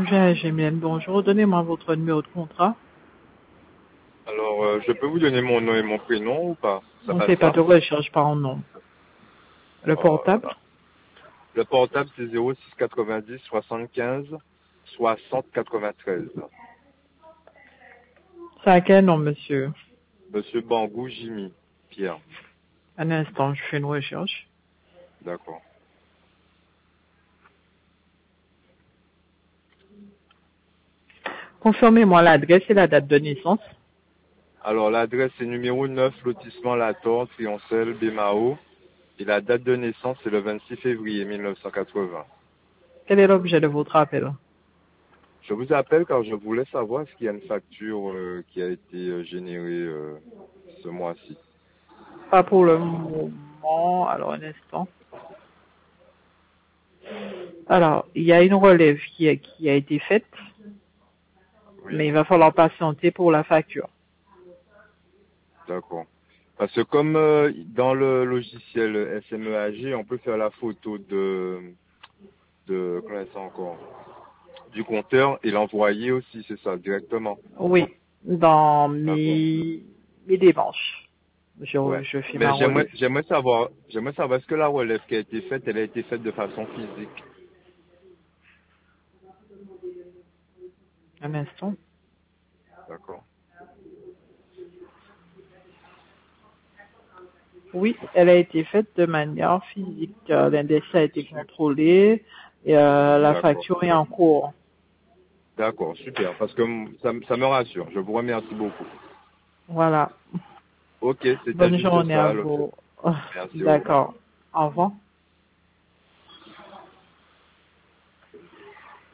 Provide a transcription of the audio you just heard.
Gémienne, bonjour. Donnez-moi votre numéro de contrat. Alors, je peux vous donner mon nom et mon prénom ou pas? Ça On ne fait passe pas pas? de recherche par nom. Le Oh là portable, là. Le portable, c'est 06 90 75 60 93. c'est à quel nom, monsieur? Monsieur Bangou Jimmy. Pierre. Un instant, je fais une recherche. D'accord. Confirmez-moi l'adresse et la date de naissance. Alors, l'adresse est numéro 9, lotissement La Torre, Trioncelle, Bémao. Et la date de naissance, c'est le 26 février 1980. Quel est l'objet de votre appel? Je vous appelle car je voulais savoir s'il y a une facture qui a été générée ce mois-ci. Pas pour le moment. Alors, un instant. Alors, il y a une relève qui a été faite, Oui, mais il va falloir patienter pour la facture. d'accord. Parce que comme dans le logiciel SMEAG, on peut faire la photo comment ça encore, du compteur et l'envoyer aussi, c'est ça, directement. Oui, dans D'accord. mes démarches. Ouais. Je fais Mais ma relève. j'aimerais savoir est-ce que la relève qui a été faite, elle a été faite de façon physique. Un instant. D'accord. Oui, elle a été faite de manière physique. L'index a été contrôlé et la D'accord. facture est en cours. D'accord, super. Parce que ça me rassure. Je vous remercie beaucoup. Voilà. Ok, c'était Bonne juste journée à ça. vous. Merci, au revoir. D'accord. Au revoir.